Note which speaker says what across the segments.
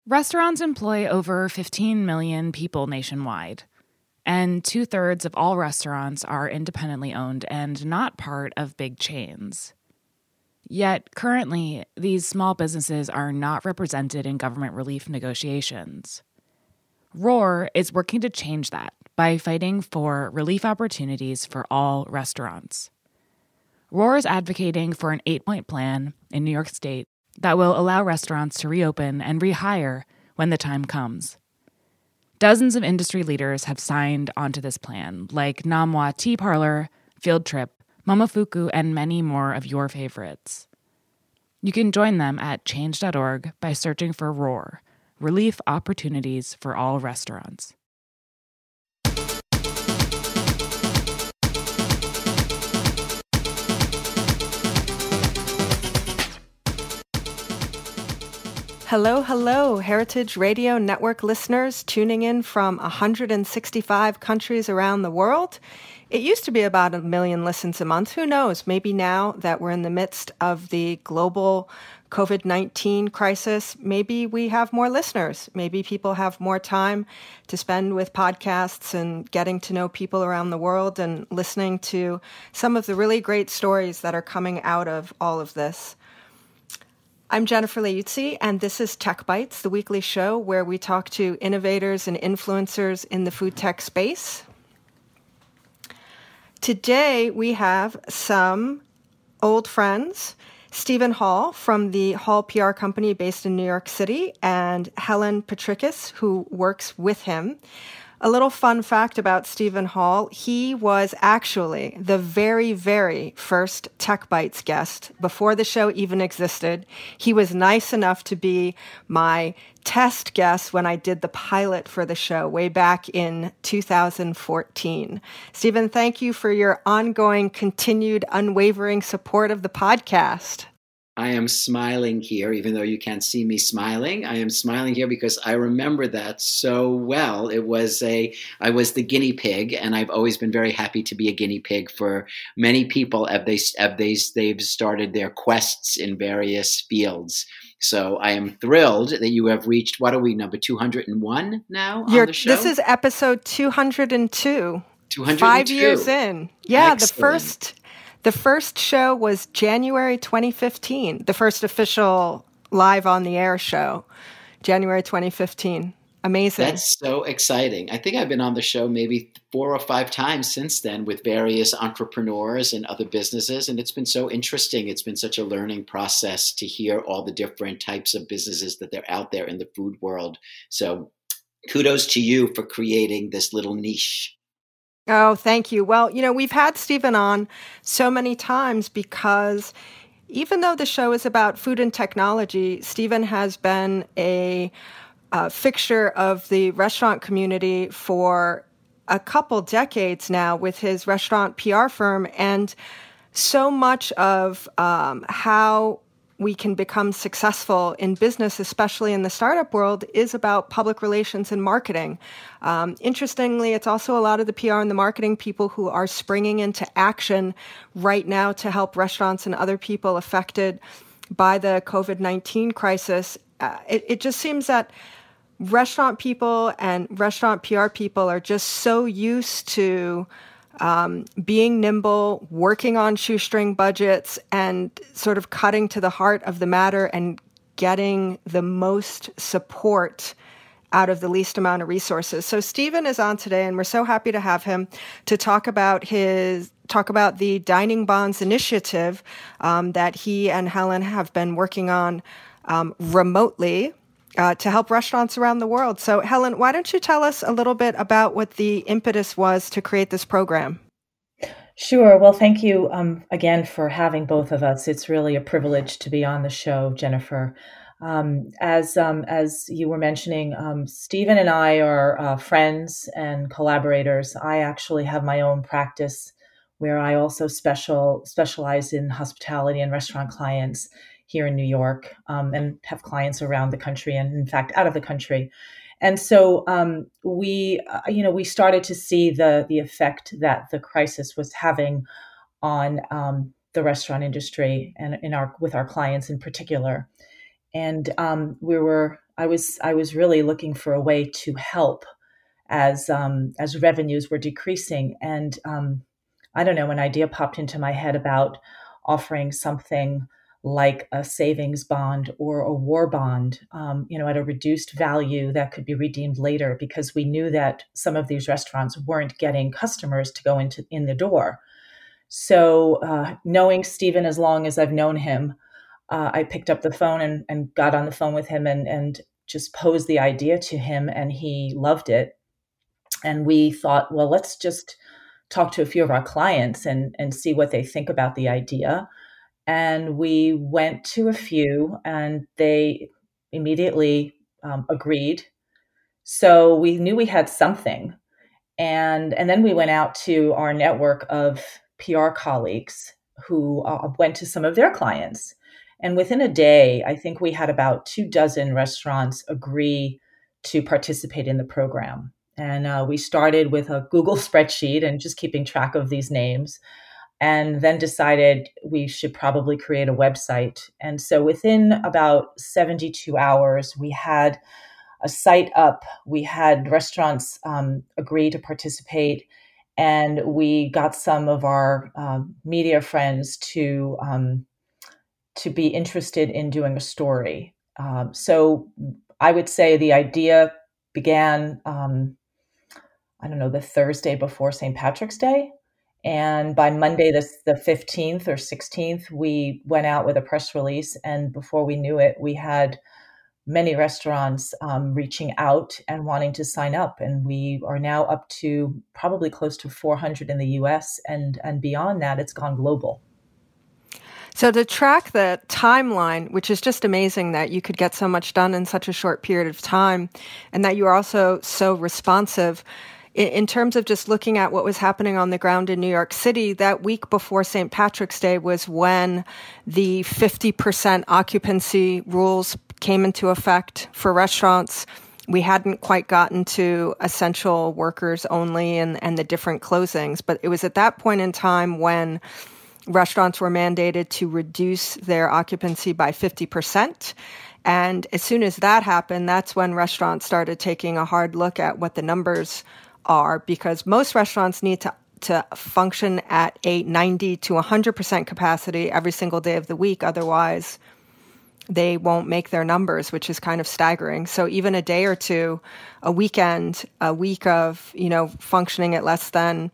Speaker 1: Restaurants employ over 15 million people nationwide, and 2/3 of all restaurants are independently owned and not part of big chains. Yet, currently, these small businesses are not represented in government relief negotiations. ROAR is working to change that by fighting for relief opportunities for all restaurants. ROAR is advocating for an 8-point plan in New York State that will allow restaurants to reopen and rehire when the time comes. Dozens of industry leaders have signed onto this plan, like Namwa Tea Parlor, Field Trip, Momofuku, and many more of your favorites. You can join them at change.org by searching for ROAR, Relief Opportunities for All Restaurants.
Speaker 2: Hello, hello, Heritage Radio Network listeners tuning in from 165 countries around the world. It used to be about 1 million listens a month. Who knows? Maybe now that we're in the midst of the global COVID-19 crisis, maybe we have more listeners. Maybe people have more time to spend with podcasts and getting to know people around the world and listening to some of the really great stories that are coming out of all of this. I'm Jennifer Leuzzi, and this is Tech Bites, the weekly show where we talk to innovators and influencers in the food tech space. Today, we have some old friends, Stephen Hall from the Hall PR company based in New York City, and Helen Petrikis, who works with him. A little fun fact about Stephen Hall, he was actually the very, very first Tech Bites guest before the show even existed. He was nice enough to be my test guest when I did the pilot for the show way back in 2014. Stephen, thank you for your ongoing, continued, unwavering support of the podcast.
Speaker 3: I am smiling here, even though you can't see me smiling. I am smiling here because I remember that so well. I was the guinea pig, and I've always been very happy to be a guinea pig for many people they've started their quests in various fields. So I am thrilled that you have reached, what are we, number 201 now on the show?
Speaker 2: This is episode 202.
Speaker 3: 202.
Speaker 2: 5 years in. Yeah,
Speaker 3: Excellent.
Speaker 2: The first show was January 2015, the first official live on the air show, January 2015. Amazing.
Speaker 3: That's so exciting. I think I've been on the show maybe 4 or 5 times since then with various entrepreneurs and other businesses, and it's been so interesting. It's been such a learning process to hear all the different types of businesses that are out there in the food world. So kudos to you for creating this little niche.
Speaker 2: Oh, thank you. Well, we've had Stephen on so many times because even though the show is about food and technology, Stephen has been a fixture of the restaurant community for a couple decades now with his restaurant PR firm. And so much of how we can become successful in business, especially in the startup world, is about public relations and marketing. Interestingly, it's also a lot of the PR and the marketing people who are springing into action right now to help restaurants and other people affected by the COVID-19 crisis. It just seems that restaurant people and restaurant PR people are just so used to being nimble, working on shoestring budgets, and sort of cutting to the heart of the matter and getting the most support out of the least amount of resources. So Stephen is on today, and we're so happy to have him to talk about the Dining Bonds initiative that he and Helen have been working on remotely to help restaurants around the world. So Helen, why don't you tell us a little bit about what the impetus was to create this program?
Speaker 4: Sure. Well, thank you again for having both of us. It's really a privilege to be on the show, Jennifer. As you were mentioning, Stephen and I are friends and collaborators. I actually have my own practice where I also specialize in hospitality and restaurant clients here in New York, and have clients around the country and, in fact, out of the country. And so we started to see the effect that the crisis was having on the restaurant industry and with our clients in particular. And we were I was really looking for a way to help as revenues were decreasing. And I don't know, an idea popped into my head about offering something like a savings bond or a war bond, at a reduced value that could be redeemed later, because we knew that some of these restaurants weren't getting customers to go in the door. So knowing Stephen as long as I've known him, I picked up the phone and got on the phone with him and just posed the idea to him, and he loved it. And we thought, well, let's just talk to a few of our clients and see what they think about the idea. And we went to a few, and they immediately agreed. So we knew we had something. And then we went out to our network of PR colleagues who went to some of their clients. And within a day, I think we had about 24 restaurants agree to participate in the program. And we started with a Google spreadsheet and just keeping track of these names, and then decided we should probably create a website. And so within about 72 hours, we had a site up. We had restaurants agree to participate, and we got some of our media friends to be interested in doing a story. So I would say the idea began, the Thursday before St. Patrick's Day. And by Monday, the 15th or 16th, we went out with a press release. And before we knew it, we had many restaurants reaching out and wanting to sign up. And we are now up to probably close to 400 in the US. And beyond that, it's gone global.
Speaker 2: So to track the timeline, which is just amazing that you could get so much done in such a short period of time, and that you are also so responsive, in terms of just looking at what was happening on the ground in New York City, that week before St. Patrick's Day was when the 50% occupancy rules came into effect for restaurants. We hadn't quite gotten to essential workers only and the different closings, but it was at that point in time when restaurants were mandated to reduce their occupancy by 50%. And as soon as that happened, that's when restaurants started taking a hard look at what the numbers are, because most restaurants need to function at a 90 to 100% capacity every single day of the week. Otherwise, they won't make their numbers, which is kind of staggering. So even a day or two, a weekend, a week of, functioning at less than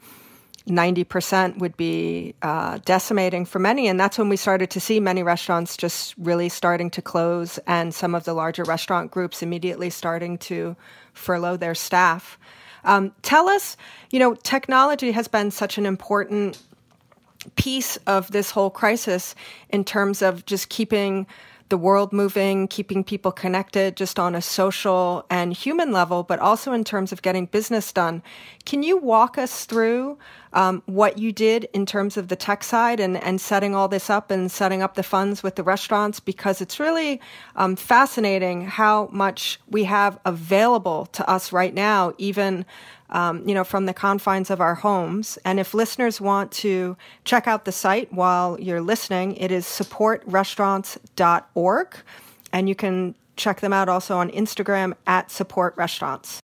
Speaker 2: 90% would be decimating for many. And that's when we started to see many restaurants just really starting to close, and some of the larger restaurant groups immediately starting to furlough their staff. Tell us, technology has been such an important piece of this whole crisis in terms of just keeping the world moving, keeping people connected just on a social and human level, but also in terms of getting business done. Can you walk us through what you did in terms of the tech side and setting all this up and setting up the funds with the restaurants? Because it's really fascinating how much we have available to us right now, even from the confines of our homes. And if listeners want to check out the site while you're listening, it is supportrestaurants.org. And you can check them out also on Instagram at supportrestaurants.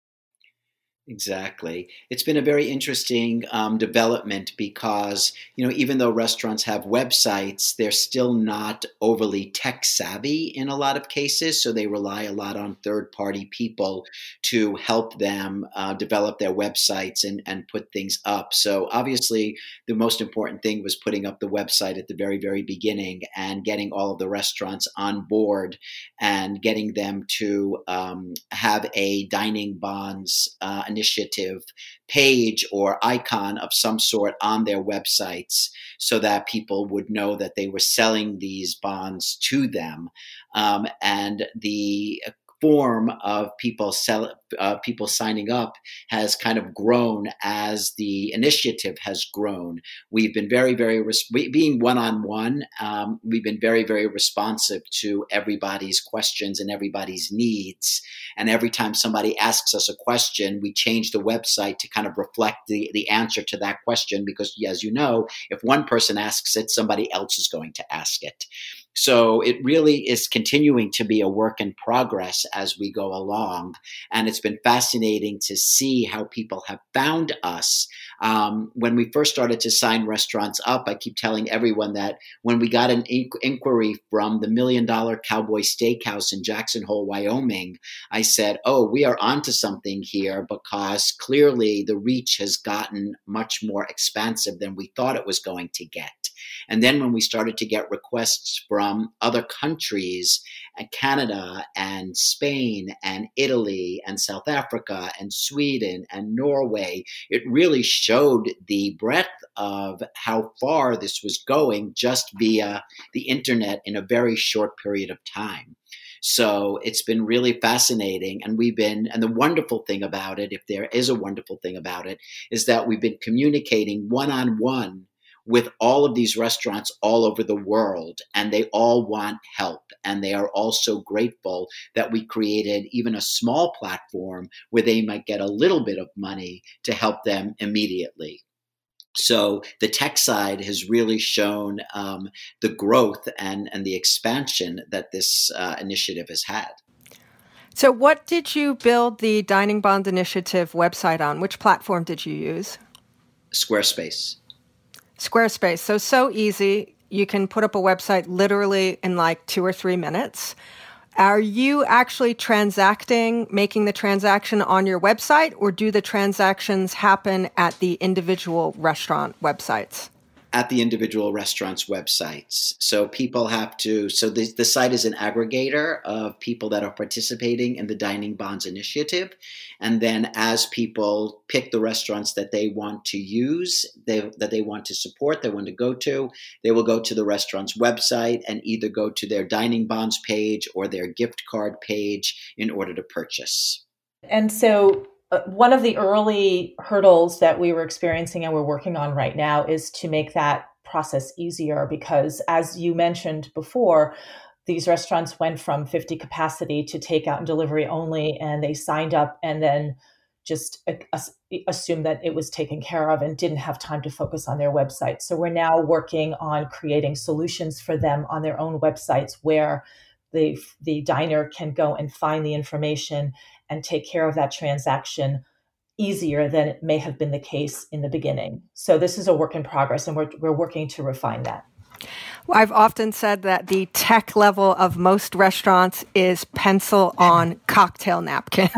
Speaker 3: Exactly. It's been a very interesting development because, even though restaurants have websites, they're still not overly tech savvy in a lot of cases. So they rely a lot on third-party people to help them develop their websites and put things up. So obviously, the most important thing was putting up the website at the very, very beginning and getting all of the restaurants on board and getting them to have a dining bonds initiative page or icon of some sort on their websites so that people would know that they were selling these bonds to them. And the form of people signing up has kind of grown as the initiative has grown. We've been very, very, being one-on-one, we've been very, very responsive to everybody's questions and everybody's needs. And every time somebody asks us a question, we change the website to kind of reflect the answer to that question, because as you know, if one person asks it, somebody else is going to ask it. So it really is continuing to be a work in progress as we go along. And it's been fascinating to see how people have found us. When we first started to sign restaurants up, I keep telling everyone that when we got an inquiry from the $1 Million Cowboy Steakhouse in Jackson Hole, Wyoming, I said, oh, we are onto something here, because clearly the reach has gotten much more expansive than we thought it was going to get. And then when we started to get requests from other countries, Canada and Spain and Italy and South Africa and Sweden and Norway, it really showed the breadth of how far this was going just via the internet in a very short period of time. So it's been really fascinating. And the wonderful thing about it, if there is a wonderful thing about it, is that we've been communicating one-on-one with all of these restaurants all over the world, and they all want help. And they are all so grateful that we created even a small platform where they might get a little bit of money to help them immediately. So the tech side has really shown the growth and the expansion that this initiative has had.
Speaker 2: So what did you build the Dining Bond Initiative website on? Which platform did you use?
Speaker 3: Squarespace.
Speaker 2: Squarespace. So easy. You can put up a website literally in like 2 or 3 minutes. Are you actually making the transaction on your website, or do the transactions happen at the individual restaurant websites?
Speaker 3: At the individual restaurants' websites. So people have to, the site is an aggregator of people that are participating in the Dining Bonds initiative. And then as people pick the restaurants that they want to use, that they want to support, they want to go to, they will go to the restaurant's website and either go to their Dining Bonds page or their gift card page in order to purchase.
Speaker 4: And so one of the early hurdles that we were experiencing and we're working on right now is to make that process easier, because as you mentioned before, these restaurants went from 50 capacity to takeout and delivery only, and they signed up and then just assumed that it was taken care of and didn't have time to focus on their website. So we're now working on creating solutions for them on their own websites where the diner can go and find the information and take care of that transaction easier than it may have been the case in the beginning. So this is a work in progress, and we're working to refine that.
Speaker 2: Well, I've often said that the tech level of most restaurants is pencil on cocktail napkin.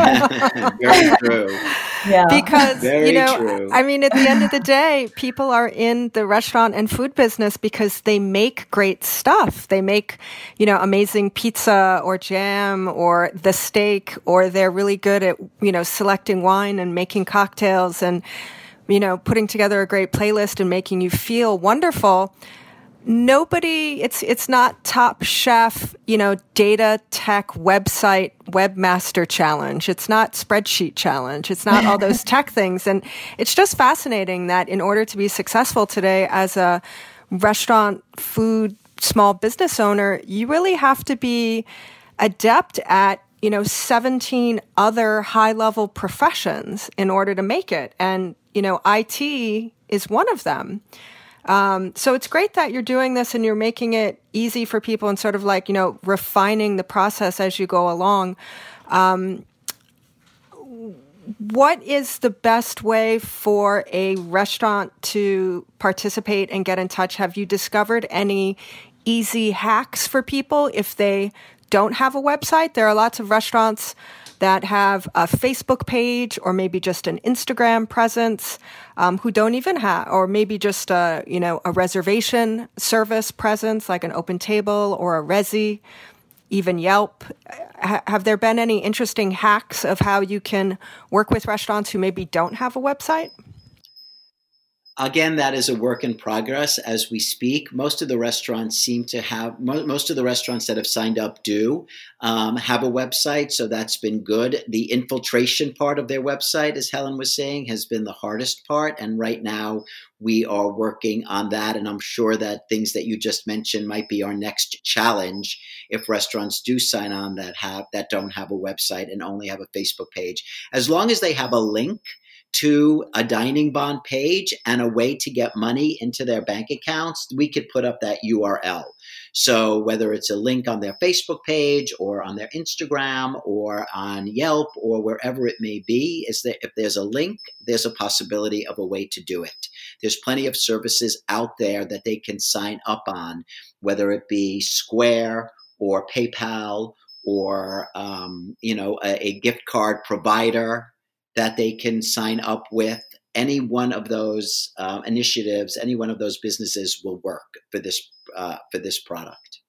Speaker 3: Very true.
Speaker 2: Yeah. Because,
Speaker 3: Very true.
Speaker 2: I mean, at the end of the day, people are in the restaurant and food business because they make great stuff. They make, amazing pizza or jam or the steak, or they're really good at, selecting wine and making cocktails and, putting together a great playlist and making you feel wonderful. It's not Top Chef, data tech website webmaster challenge. It's not spreadsheet challenge. It's not all those tech things. And it's just fascinating that in order to be successful today as a restaurant, food, small business owner, you really have to be adept at 17 other high-level professions in order to make it. And, IT is one of them. So it's great that you're doing this and you're making it easy for people and sort of like, refining the process as you go along. What is the best way for a restaurant to participate and get in touch? Have you discovered any easy hacks for people if they don't have a website? There are lots of restaurants that have a Facebook page or maybe just an Instagram presence, who don't even have, or maybe just a reservation service presence like an OpenTable or a Resy, even Yelp. Have there been any interesting hacks of how you can work with restaurants who maybe don't have a website?
Speaker 3: Again, that is a work in progress as we speak. Most of the restaurants most of the restaurants that have signed up do have a website, so that's been good. The infiltration part of their website, as Helen was saying, has been the hardest part, and right now we are working on that, and I'm sure that things that you just mentioned might be our next challenge if restaurants do sign on that don't have a website and only have a Facebook page. As long as they have a link to a Dining Bond page and a way to get money into their bank accounts, we could put up that URL. So whether it's a link on their Facebook page or on their Instagram or on Yelp or wherever it may be, is that if there's a link, there's a possibility of a way to do it. There's plenty of services out there that they can sign up on, whether it be Square or PayPal or a gift card provider that they can sign up with. Any one of those initiatives, any one of those businesses will work for this product.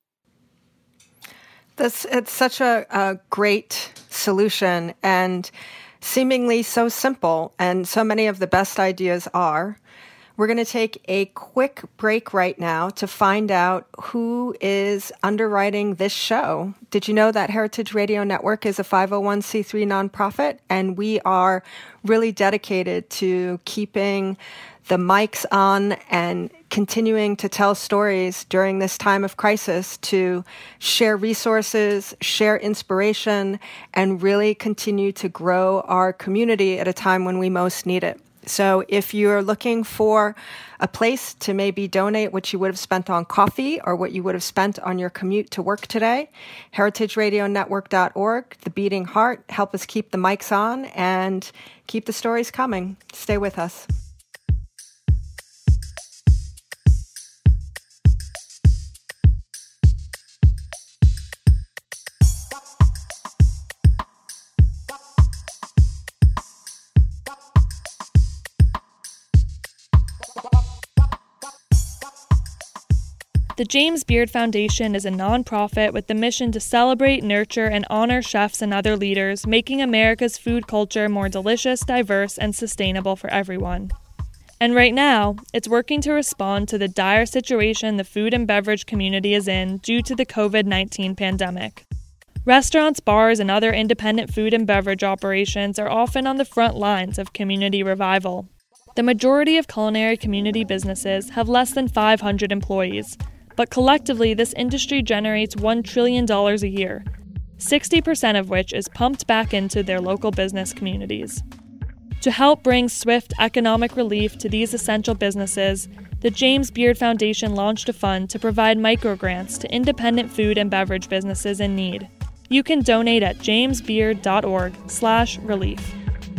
Speaker 2: It's such a great solution and seemingly so simple, and so many of the best ideas are. We're going to take a quick break right now to find out who is underwriting this show. Did you know that Heritage Radio Network is a 501c3 nonprofit, and we are really dedicated to keeping the mics on and continuing to tell stories during this time of crisis, to share resources, share inspiration, and really continue to grow our community at a time when we most need it. So if you're looking for a place to maybe donate what you would have spent on coffee or what you would have spent on your commute to work today, heritageradionetwork.org, The Beating Heart, help us keep the mics on and keep the stories coming. Stay with us.
Speaker 5: The James Beard Foundation is a nonprofit with the mission to celebrate, nurture, and honor chefs and other leaders, making America's food culture more delicious, diverse, and sustainable for everyone. And right now, it's working to respond to the dire situation the food and beverage community is in due to the COVID-19 pandemic. Restaurants, bars, and other independent food and beverage operations are often on the front lines of community revival. The majority of culinary community businesses have less than 500 employees, but collectively this industry generates $1 trillion a year, 60% of which is pumped back into their local business communities. To help bring swift economic relief to these essential businesses, the James Beard Foundation launched a fund to provide microgrants to independent food and beverage businesses in need. You can donate at jamesbeard.org/relief.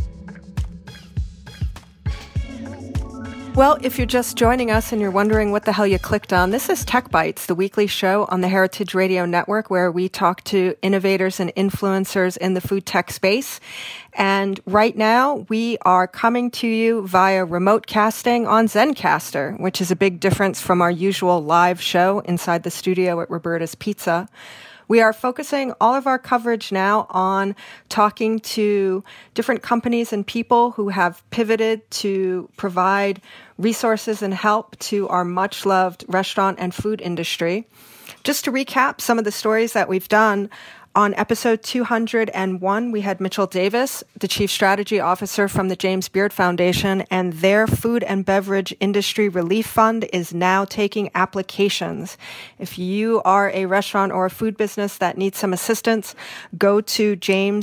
Speaker 2: Well, if you're just joining us and you're wondering what the hell you clicked on, this is Tech Bites, the weekly show on the Heritage Radio Network where we talk to innovators and influencers in the food tech space. And right now, we are coming to you via remote casting on Zencastr, which is a big difference from our usual live show inside the studio at Roberta's Pizza. We are focusing all of our coverage now on talking to different companies and people who have pivoted to provide resources and help to our much-loved restaurant and food industry. Just to recap some of the stories that we've done, on episode 201, we had Mitchell Davis, the Chief Strategy Officer from the James Beard Foundation, and their Food and Beverage Industry Relief Fund is now taking applications. If you are a restaurant or a food business that needs some assistance, go to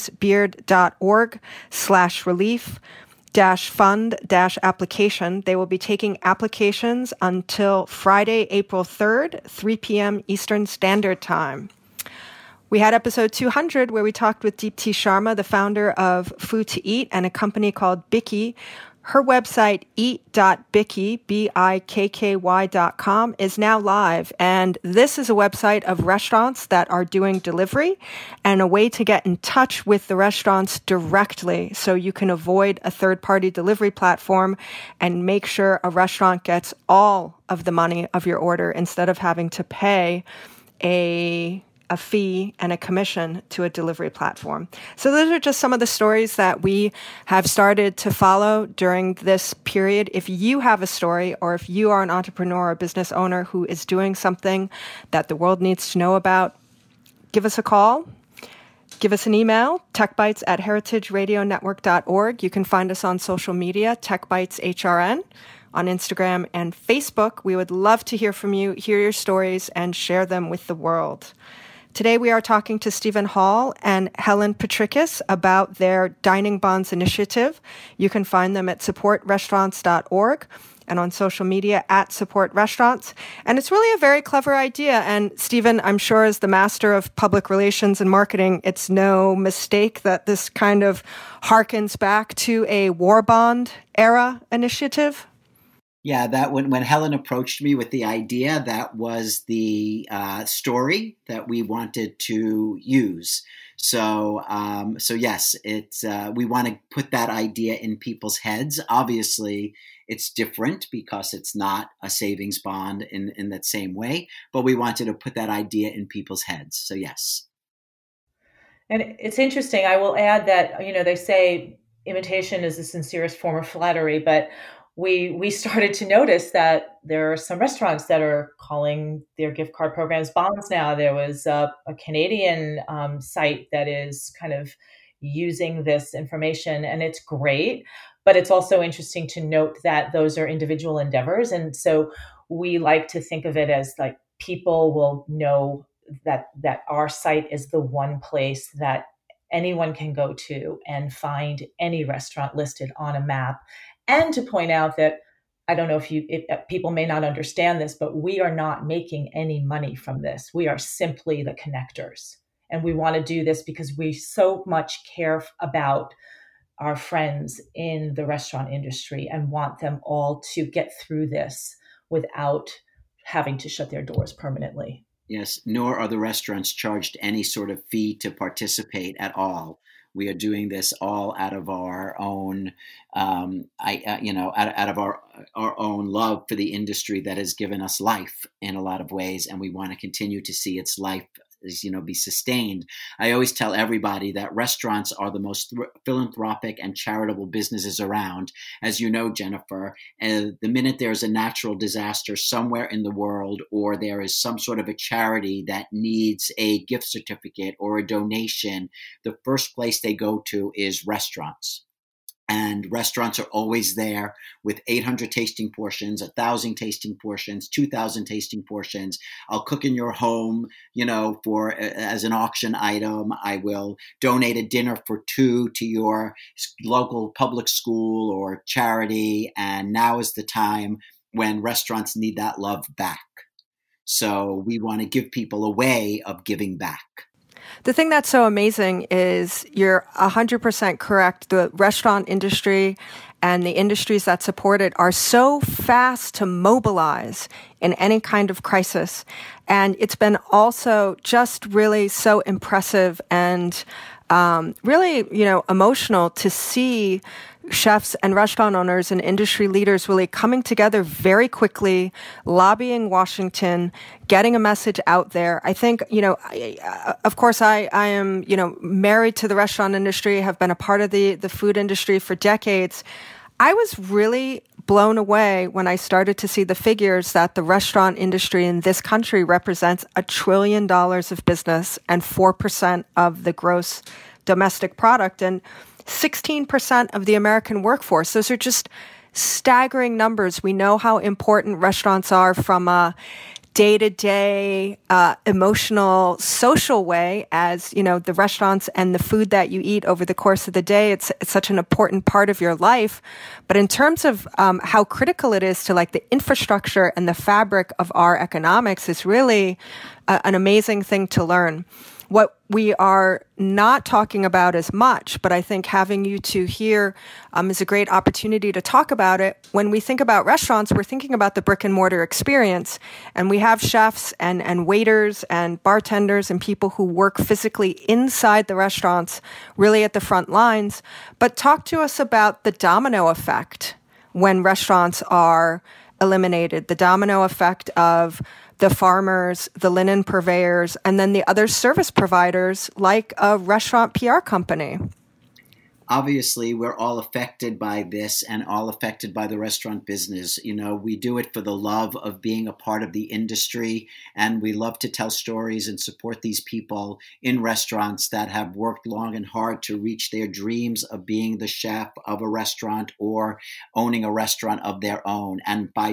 Speaker 2: jamesbeard.org/relief-fund-application. They will be taking applications until Friday, April 3rd, 3 p.m. Eastern Standard Time. We had episode 200 where we talked with Deepti Sharma, the founder of Food to Eat and a company called Bikky. Her website, eat.bikky, BIKKY.com, is now live. And this is a website of restaurants that are doing delivery and a way to get in touch with the restaurants directly so you can avoid a third-party delivery platform and make sure a restaurant gets all of the money of your order instead of having to pay a fee and a commission to a delivery platform. So those are just some of the stories that we have started to follow during this period. If you have a story or if you are an entrepreneur or business owner who is doing something that the world needs to know about, give us a call. Give us an email, techbites@heritageradionetwork.org. You can find us on social media, TechBitesHRN, on Instagram and Facebook. We would love to hear from you, hear your stories, and share them with the world. Today we are talking to Stephen Hall and Helen Petrikis about their Dining Bonds initiative. You can find them at supportrestaurants.org. and on social media at Support Restaurants. And it's really a very clever idea. And Stephen, I'm sure as the master of public relations and marketing, it's no mistake that this kind of harkens back to a war bond era initiative.
Speaker 3: Yeah, that when Helen approached me with the idea, that was the story that we wanted to use. So yes, it's we want to put that idea in people's heads. Obviously, it's different because it's not a savings bond in that same way, but we wanted to put that idea in people's heads. So yes.
Speaker 4: And it's interesting. I will add that, they say imitation is the sincerest form of flattery, but we started to notice that there are some restaurants that are calling their gift card programs bonds now. There was a Canadian site that is kind of using this information, and it's great. But it's also interesting to note that those are individual endeavors. And so we like to think of it as like people will know that our site is the one place that anyone can go to and find any restaurant listed on a map. And to point out that, I don't know if people may not understand this, but we are not making any money from this. We are simply the connectors. And we want to do this because we so much care about our friends in the restaurant industry and want them all to get through this without having to shut their doors permanently.
Speaker 3: Yes, nor are the restaurants charged any sort of fee to participate at all. We are doing this all out of our own, out of our own love for the industry that has given us life in a lot of ways, and we want to continue to see its life be sustained. I always tell everybody that restaurants are the most philanthropic and charitable businesses around. As you know, Jennifer, the minute there's a natural disaster somewhere in the world, or there is some sort of a charity that needs a gift certificate or a donation, the first place they go to is restaurants. And restaurants are always there with 800 tasting portions, 1,000 tasting portions, 2,000 tasting portions. I'll cook in your home, as an auction item. I will donate a dinner for 2 to your local public school or charity. And now is the time when restaurants need that love back. So we want to give people a way of giving back.
Speaker 2: The thing that's so amazing is you're 100% correct. The restaurant industry and the industries that support it are so fast to mobilize in any kind of crisis. And it's been also just really so impressive and really, emotional to see chefs and restaurant owners and industry leaders really coming together very quickly, lobbying Washington, getting a message out there. I think, of course, I am, married to the restaurant industry, have been a part of the food industry for decades. I was really blown away when I started to see the figures that the restaurant industry in this country represents $1 trillion of business and 4% of the gross domestic product and 16% of the American workforce. Those are just staggering numbers. We know how important restaurants are from a day-to-day, emotional, social way, as, the restaurants and the food that you eat over the course of the day. It's such an important part of your life. But in terms of how critical it is to the infrastructure and the fabric of our economics is really an amazing thing to learn. What we are not talking about as much, but I think having you two here is a great opportunity to talk about it. When we think about restaurants, we're thinking about the brick and mortar experience. And we have chefs and waiters and bartenders and people who work physically inside the restaurants, really at the front lines. But talk to us about the domino effect when restaurants are eliminated, the domino effect of the farmers, the linen purveyors, and then the other service providers like a restaurant PR company.
Speaker 3: Obviously, we're all affected by this and all affected by the restaurant business. We do it for the love of being a part of the industry, and we love to tell stories and support these people in restaurants that have worked long and hard to reach their dreams of being the chef of a restaurant or owning a restaurant of their own. And by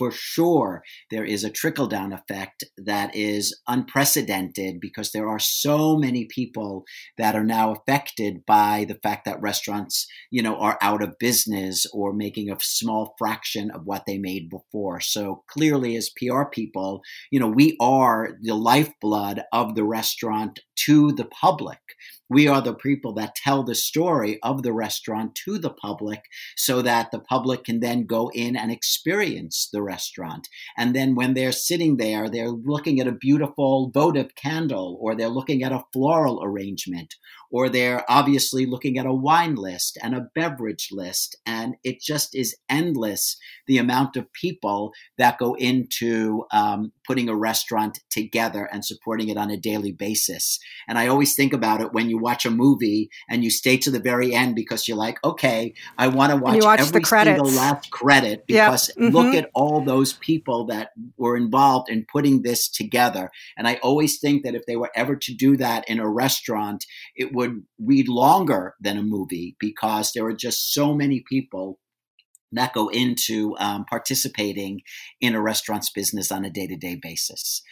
Speaker 3: for sure, there is a trickle-down effect that is unprecedented because there are so many people that are now affected by the fact that restaurants, are out of business or making a small fraction of what they made before. So clearly, as PR people, we are the lifeblood of the restaurant to the public. We are the people that tell the story of the restaurant to the public so that the public can then go in and experience the restaurant. And then when they're sitting there, they're looking at a beautiful votive candle, or they're looking at a floral arrangement, or they're obviously looking at a wine list and a beverage list. And it just is endless, the amount of people that go into putting a restaurant together and supporting it on a daily basis. And I always think about it when you watch a movie and you stay to the very end because you're like, okay, I want to watch every single last credit because look at all those people that were involved in putting this together. And I always think that if they were ever to do that in a restaurant, it would read longer than a movie because there are just so many people that go into participating in a restaurant's business on a day-to-day basis.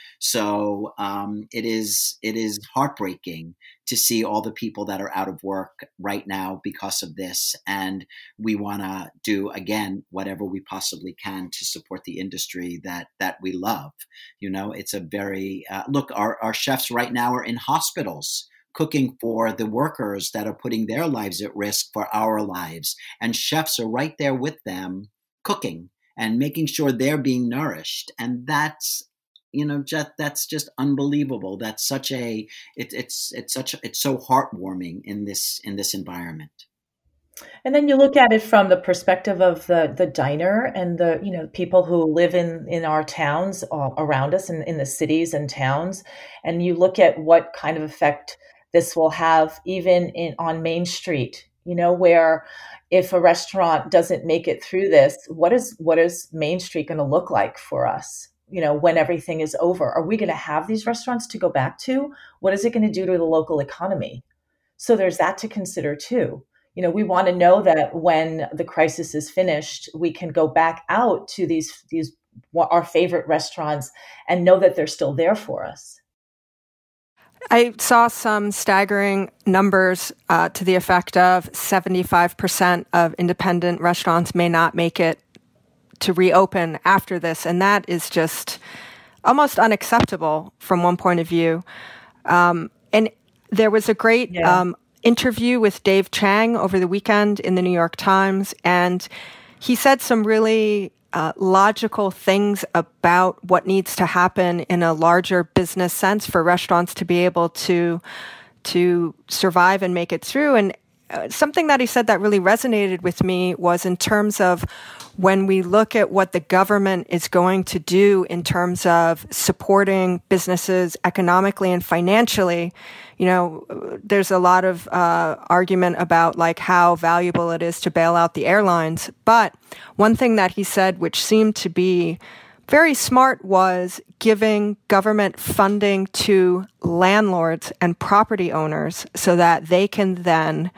Speaker 3: So it is heartbreaking to see all the people that are out of work right now because of this. And we want to do, again, whatever we possibly can to support the industry that we love. It's a very, look, our chefs right now are in hospitals cooking for the workers that are putting their lives at risk for our lives. And chefs are right there with them cooking and making sure they're being nourished. And that's, that's just unbelievable. That's such a, it's so heartwarming in this environment.
Speaker 4: And then you look at it from the perspective of the diner and the people who live in our towns around us in the cities and towns. And you look at what kind of effect this will have even on Main Street, where if a restaurant doesn't make it through this, what is Main Street going to look like for us? When everything is over, are we going to have these restaurants to go back to? What is it going to do to the local economy? So there's that to consider too. We want to know that when the crisis is finished, we can go back out to these our favorite restaurants and know that they're still there for us.
Speaker 2: I saw some staggering numbers to the effect of 75% of independent restaurants may not make it to reopen after this. And that is just almost unacceptable from one point of view. And there was a great interview with Dave Chang over the weekend in the New York Times. And he said some really logical things about what needs to happen in a larger business sense for restaurants to be able to survive and make it through. And something that he said that really resonated with me was in terms of when we look at what the government is going to do in terms of supporting businesses economically and financially, there's a lot of argument about like how valuable it is to bail out the airlines. But one thing that he said, which seemed to be very smart, was giving government funding to landlords and property owners so that they can then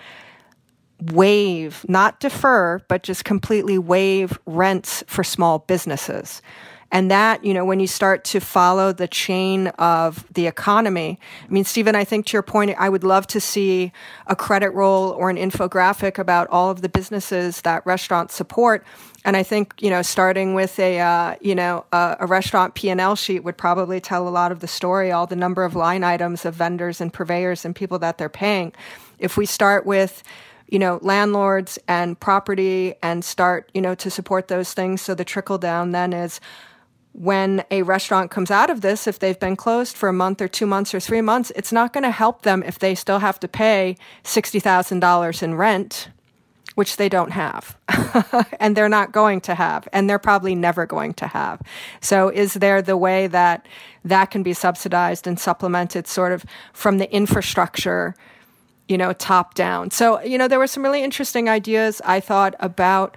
Speaker 2: waive, not defer, but just completely waive rents for small businesses. And that, when you start to follow the chain of the economy, Stephen, I think to your point, I would love to see a credit roll or an infographic about all of the businesses that restaurants support. And I think, starting with a restaurant P&L sheet would probably tell a lot of the story, all the number of line items of vendors and purveyors and people that they're paying. If we start with landlords and property and start, to support those things. So the trickle down then is when a restaurant comes out of this, if they've been closed for a month or 2 months or 3 months, it's not going to help them if they still have to pay $60,000 in rent, which they don't have and they're not going to have, and they're probably never going to have. So is there the way that can be subsidized and supplemented sort of from the infrastructure, top down? So, there were some really interesting ideas, I thought, about,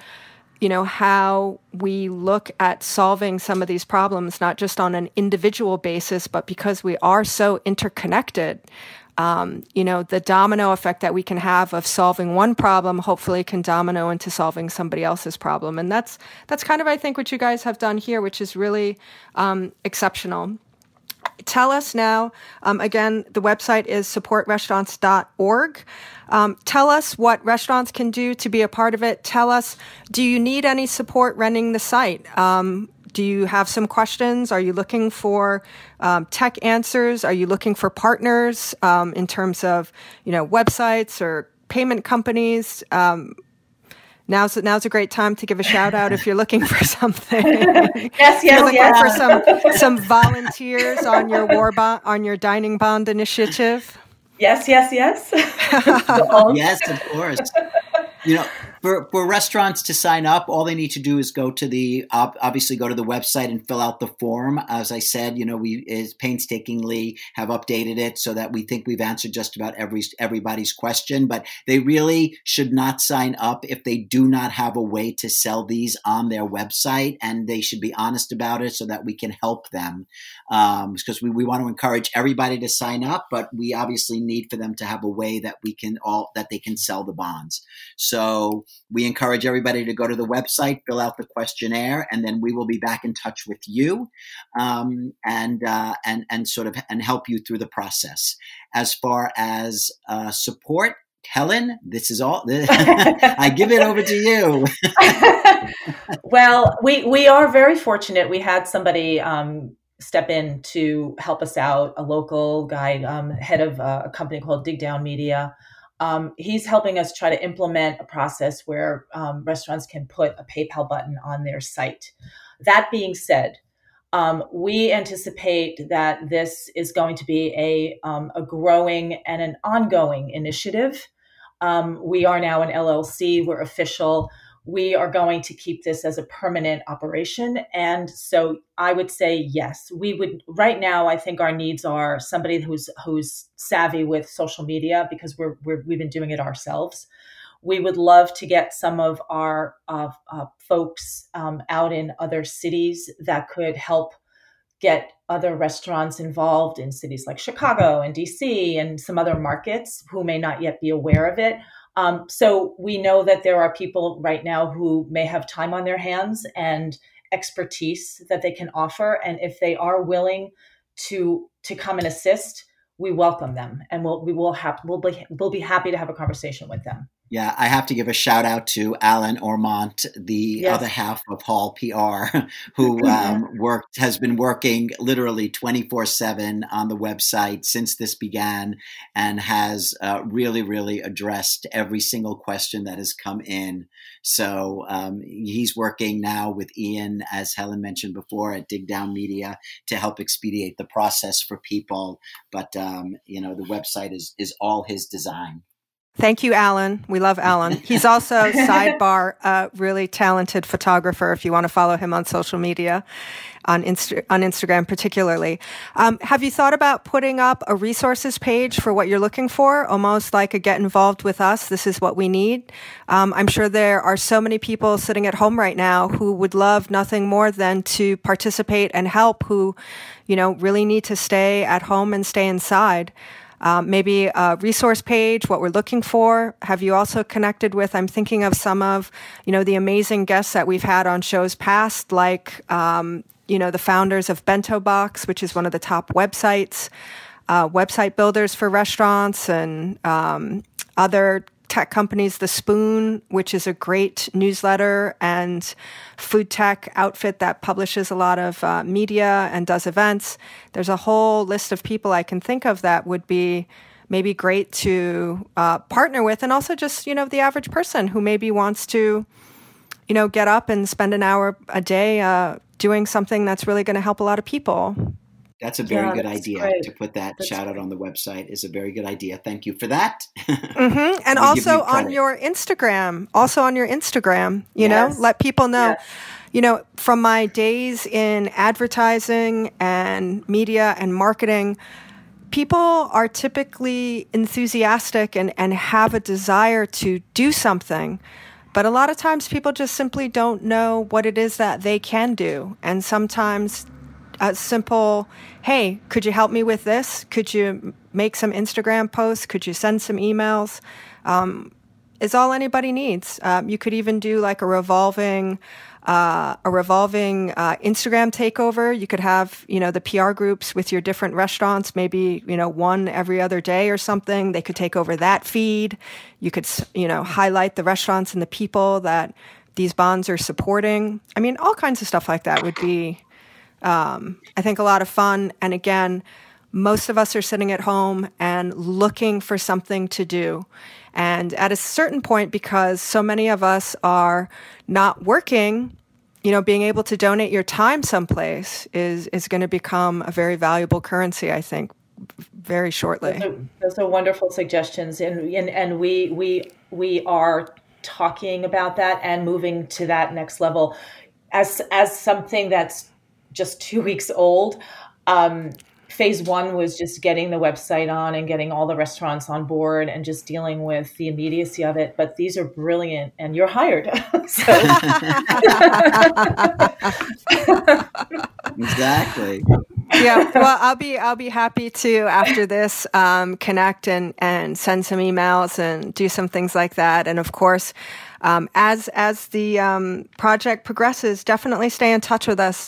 Speaker 2: how we look at solving some of these problems, not just on an individual basis, but because we are so interconnected. the domino effect that we can have of solving one problem hopefully can domino into solving somebody else's problem. And that's kind of, I think, what you guys have done here, which is really exceptional. Tell us now, again, the website is supportrestaurants.org. Tell us what restaurants can do to be a part of it. Tell us, do you need any support running the site? Do you have some questions? Are you looking for tech answers? Are you looking for partners in terms of, websites or payment companies? Now's a great time to give a shout out if you're looking for something.
Speaker 4: Yes.
Speaker 2: You're looking for some volunteers on your dining bond initiative.
Speaker 4: Yes.
Speaker 3: Yes, of course. For restaurants to sign up, all they need to do is go to the website and fill out the form. As I said, we painstakingly have updated it so that we think we've answered just about everybody's question. But they really should not sign up if they do not have a way to sell these on their website, and they should be honest about it so that we can help them. Because we want to encourage everybody to sign up, but we obviously need for them to have a way that they can sell the bonds. So we encourage everybody to go to the website, fill out the questionnaire, and then we will be back in touch with you and help you through the process. As far as support, Helen, this is all. I give it over to you.
Speaker 4: Well, we are very fortunate. We had somebody step in to help us out, a local guy, head of a company called Dig Down Media. He's helping us try to implement a process where restaurants can put a PayPal button on their site. That being said, we anticipate that this is going to be a growing and an ongoing initiative. We are now an LLC. We're official. We are going to keep this as a permanent operation. And so I would say, yes, we would. Right now, I think our needs are somebody who's savvy with social media, because we've been doing it ourselves. We would love to get some of our folks out in other cities that could help get other restaurants involved in cities like Chicago and DC and some other markets who may not yet be aware of it. So we know that there are people right now who may have time on their hands and expertise that they can offer. And if they are willing to come and assist, we welcome them, and we'll be happy to have a conversation with them.
Speaker 3: Yeah, I have to give a shout out to Alan Ormont, the other half of Hall PR, who has been working literally 24/7 on the website since this began, and has really, really addressed every single question that has come in. So he's working now with Ian, as Helen mentioned before, at Dig Down Media to help expedite the process for people. But the website is all his design.
Speaker 2: Thank you, Alan. We love Alan. He's also, sidebar, a really talented photographer if you want to follow him on social media, on Instagram particularly. Have you thought about putting up a resources page for what you're looking for, almost like a get involved with us, this is what we need? I'm sure there are so many people sitting at home right now who would love nothing more than to participate and help, who, really need to stay at home and stay inside. Maybe a resource page, what we're looking for. Have you also connected with, I'm thinking of some of, the amazing guests that we've had on shows past, like, the founders of Bento Box, which is one of the top websites, website builders for restaurants, and other tech companies, The Spoon, which is a great newsletter and food tech outfit that publishes a lot of media and does events. There's a whole list of people I can think of that would be maybe great to partner with, and also just, the average person who maybe wants to, get up and spend an hour a day doing something that's really going to help a lot of people.
Speaker 3: That's a very good idea. Great. To put that shout out on the website is a very good idea. Thank you for that.
Speaker 2: Mm-hmm. And also on your Instagram, let people know, from my days in advertising and media and marketing, people are typically enthusiastic and have a desire to do something. But a lot of times people just simply don't know what it is that they can do. And sometimes a simple, hey, could you help me with this? Could you make some Instagram posts? Could you send some emails? Is all anybody needs. You could even do like a revolving Instagram takeover. You could have, the PR groups with your different restaurants, maybe, one every other day or something. They could take over that feed. You could, highlight the restaurants and the people that these bonds are supporting. I mean, all kinds of stuff like that would be, I think, a lot of fun. And again, most of us are sitting at home and looking for something to do. And at a certain point, because so many of us are not working, being able to donate your time someplace is going to become a very valuable currency, I think, very shortly.
Speaker 4: Those are wonderful suggestions. And we are talking about that and moving to that next level as something that's just 2 weeks old. Phase 1 was just getting the website on and getting all the restaurants on board and just dealing with the immediacy of it. But these are brilliant, and you're hired.
Speaker 3: Exactly.
Speaker 2: Yeah. Well, I'll be happy to, after this, connect and send some emails and do some things like that. And of course, as the project progresses, definitely stay in touch with us.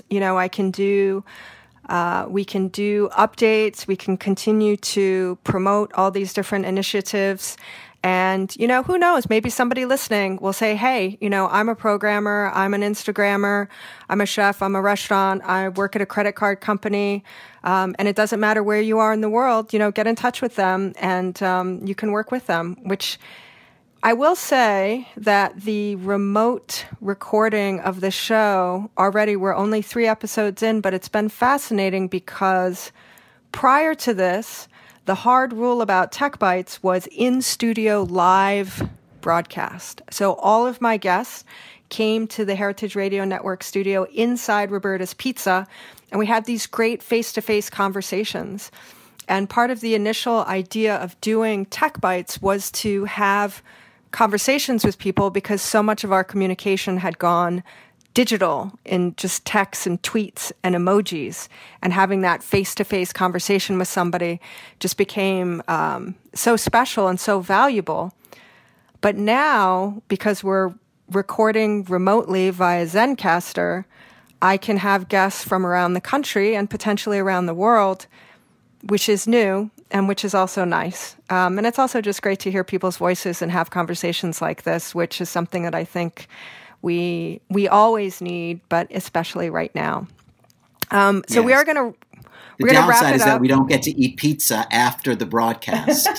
Speaker 2: We can do updates. We can continue to promote all these different initiatives. And, who knows, maybe somebody listening will say, hey, I'm a programmer, I'm an Instagrammer, I'm a chef, I'm a restaurant, I work at a credit card company. And it doesn't matter where you are in the world, get in touch with them and you can work with them, which I will say that the remote recording of the show, already we're only 3 episodes in, but it's been fascinating because prior to this, the hard rule about Tech Bites was in-studio live broadcast. So all of my guests came to the Heritage Radio Network studio inside Roberta's Pizza, and we had these great face-to-face conversations. And part of the initial idea of doing Tech Bites was to have conversations with people because so much of our communication had gone digital in just texts and tweets and emojis, and having that face-to-face conversation with somebody just became so special and so valuable. But now, because we're recording remotely via Zencastr, I can have guests from around the country and potentially around the world, which is new and which is also nice. And it's also just great to hear people's voices and have conversations like this, which is something that I think we always need, but especially right now. So yes. We're going to wrap it up.
Speaker 3: The downside is that we don't get to eat pizza after the broadcast.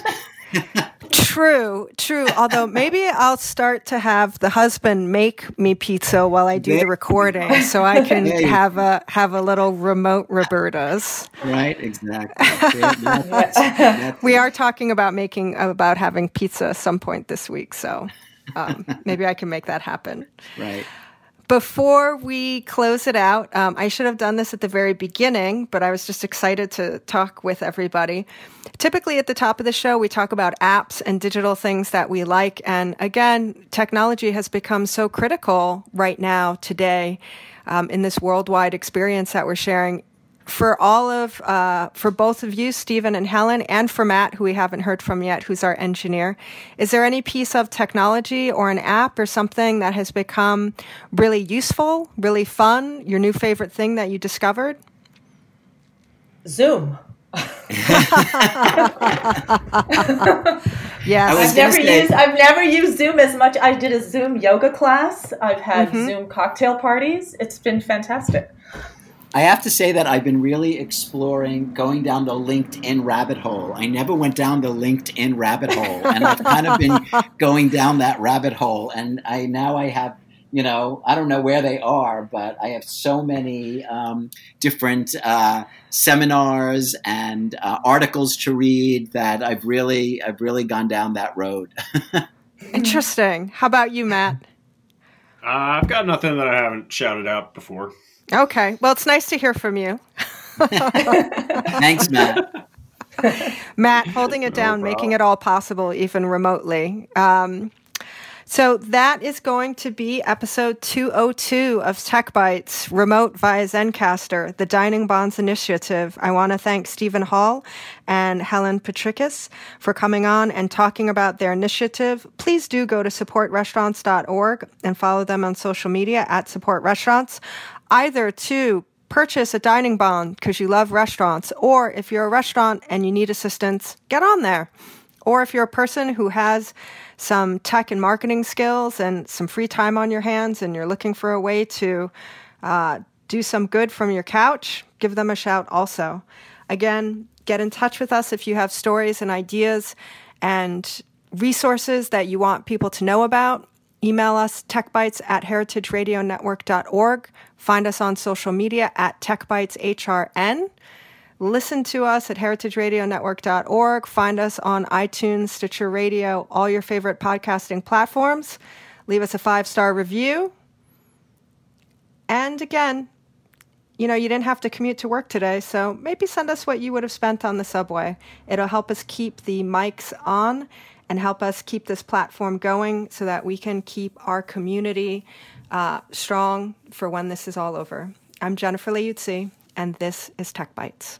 Speaker 2: True. Although maybe I'll start to have the husband make me pizza while I do the recording, so I can have a little remote Roberta's.
Speaker 3: Right, exactly.
Speaker 2: We are talking about having pizza at some point this week, so maybe I can make that happen.
Speaker 3: Right.
Speaker 2: Before we close it out, I should have done this at the very beginning, but I was just excited to talk with everybody. Typically at the top of the show, we talk about apps and digital things that we like. And again, technology has become so critical right now, today, in this worldwide experience that we're sharing. For both of you, Stephen and Helen, and for Matt, who we haven't heard from yet, who's our engineer, is there any piece of technology or an app or something that has become really useful, really fun, your new favorite thing that you discovered?
Speaker 4: Zoom.
Speaker 2: Yes.
Speaker 4: I've never used Zoom as much. I did a Zoom yoga class. I've had Zoom cocktail parties. It's been fantastic.
Speaker 3: I have to say that I've been really exploring going down the LinkedIn rabbit hole. I never went down the LinkedIn rabbit hole, and I've kind of been going down that rabbit hole. And I have, I don't know where they are, but I have so many different seminars and articles to read that I've really gone down that road.
Speaker 2: Interesting. How about you, Matt?
Speaker 6: I've got nothing that I haven't shouted out before.
Speaker 2: Okay. Well, it's nice to hear from you.
Speaker 3: Thanks, Matt.
Speaker 2: Matt, holding it down, making it all possible, even remotely. So that is going to be episode 202 of Tech Bites, remote via Zencastr, the Dining Bonds Initiative. I want to thank Stephen Hall and Helen Petrikis for coming on and talking about their initiative. Please do go to supportrestaurants.org and follow them on social media at supportrestaurants, either to purchase a dining bond because you love restaurants, or if you're a restaurant and you need assistance, get on there. Or if you're a person who has some tech and marketing skills and some free time on your hands and you're looking for a way to do some good from your couch, give them a shout also. Again, get in touch with us if you have stories and ideas and resources that you want people to know about. Email us techbites@heritageradionetwork.org. Find us on social media at techbiteshrn. Listen to us at heritageradionetwork.org. Find us on iTunes, Stitcher Radio, all your favorite podcasting platforms. Leave us a 5-star review. And again, you didn't have to commute to work today, so maybe send us what you would have spent on the subway. It'll help us keep the mics on and help us keep this platform going so that we can keep our community strong for when this is all over. I'm Jennifer Leuzzi, and this is Tech Bites.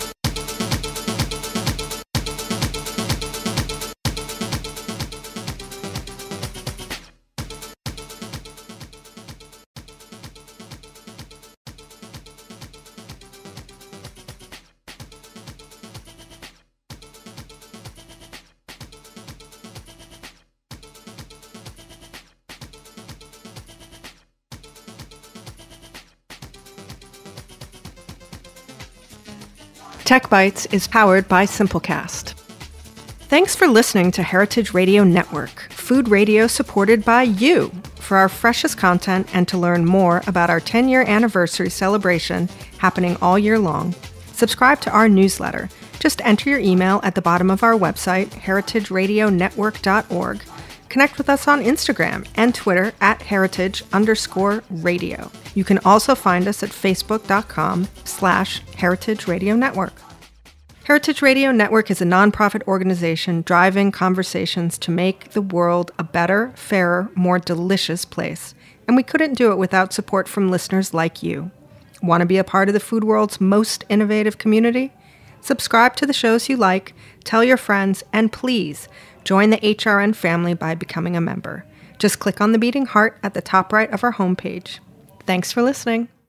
Speaker 2: Tech Bites is powered by Simplecast. Thanks for listening to Heritage Radio Network, food radio supported by you. For our freshest content and to learn more about our 10-year anniversary celebration happening all year long, subscribe to our newsletter. Just enter your email at the bottom of our website, heritageradionetwork.org. Connect with us on Instagram and Twitter at heritage_radio. You can also find us at facebook.com/Heritage Radio Network. Heritage Radio Network is a nonprofit organization driving conversations to make the world a better, fairer, more delicious place. And we couldn't do it without support from listeners like you. Want to be a part of the food world's most innovative community? Subscribe to the shows you like, tell your friends, and please join the HRN family by becoming a member. Just click on the beating heart at the top right of our homepage. Thanks for listening.